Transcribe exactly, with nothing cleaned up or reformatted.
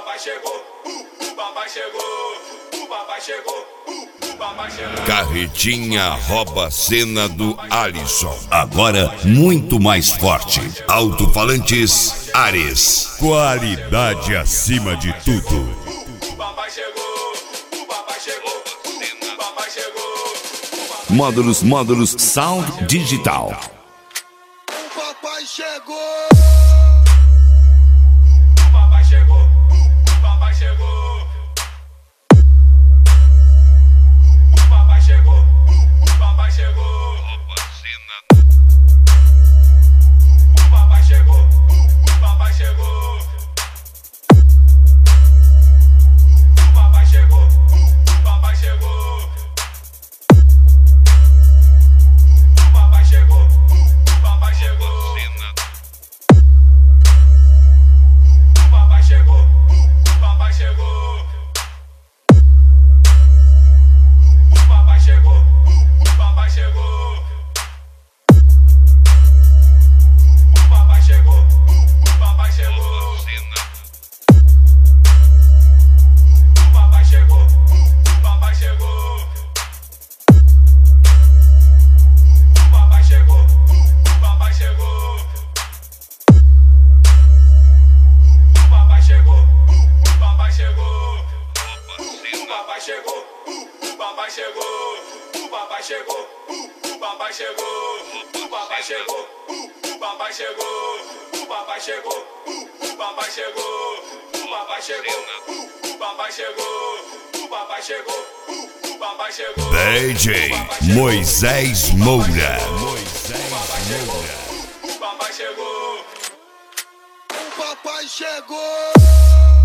papai chegou, uh, o papai chegou, o papai chegou, uh, o papai chegou. Carretinha rouba a cena do Alisson. Agora muito mais forte. Alto-falantes Ares. Qualidade acima de tudo. O papai chegou, o papai chegou, o papai chegou. Módulos, módulos Sound Digital. O papai chegou. O papai chegou, o papai chegou. O papai chegou, o papai chegou. O papai chegou, o papai chegou. O papai chegou, o papai chegou. O papai chegou, o papai chegou. O papai chegou, o papai chegou. O papai chegou, o papai chegou. O papai chegou, o papai chegou. O papai chegou, o papai chegou. O papai chegou, o papai chegou. O papai chegou, o papai chegou. O papai chegou, o papai chegou. O papai chegou, o papai chegou. O papai chegou, o papai chegou. O papai chegou, o papai chegou. O papai chegou, o papai chegou. O papai chegou, o papai chegou. D J Moisés Moura. O papai chegou, o papai chegou. O papai chegou.